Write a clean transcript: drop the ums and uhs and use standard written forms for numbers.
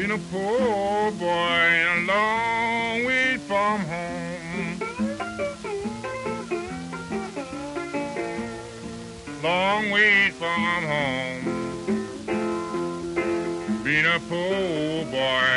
Been a poor boy a long way from home. Long way from home. Been a poor boy